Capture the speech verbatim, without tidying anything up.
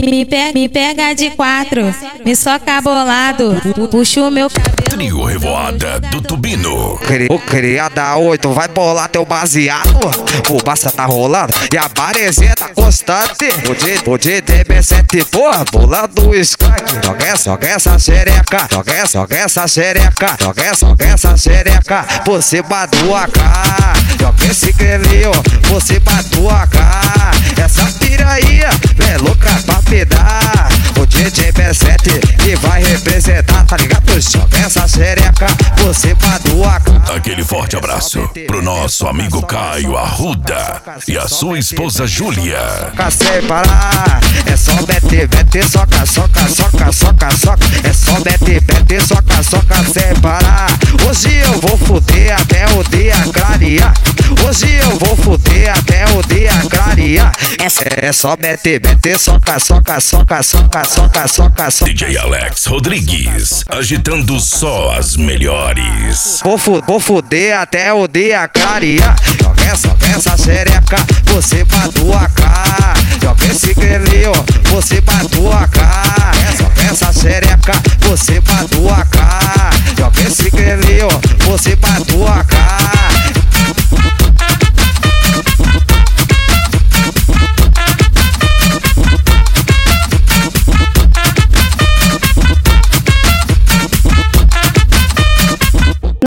Me, pe me pega de quatro, me soca bolado, puxa o meu cabelo. Trio Revoada do Tubino. O cria da oito vai bolar teu baseado. O Basta tá rolando e a barezinha tá constante. O D D B sete, porra, bolando o skunk. Joga essa, joga essa xereca, joga essa, joga essa xereca, joga essa, joga essa xereca. Você bateu a cá, joga esse crelinho, você bateu a cá. Essa piranha é louca pra pedar. O D J B sete que vai representar, tá ligado? Joga essa xereca, você bateu a cá. Aquele forte abraço pro nosso amigo Caio Arruda e a sua esposa Júlia. Sem parar, é só mete, mete, soca, soca, soca, soca, soca. É só mete, mete, soca, soca, sem parar. Hoje eu vou fuder até o dia clarear. Hoje eu vou fuder até o dia clarear. É, é só mete, mete, soca, soca, soca, soca, soca, soca, soca. D J Alex Rodrigues, agitando só as melhores. Vou, fu vou fuder até o dia clarear. Joga essa, joga essa xereca, você bateu a cá. Joga esse crelinho, você bateu a cá. Joga essa xereca, você bateu a cá. Joga esse crelinho, você bateu a cá.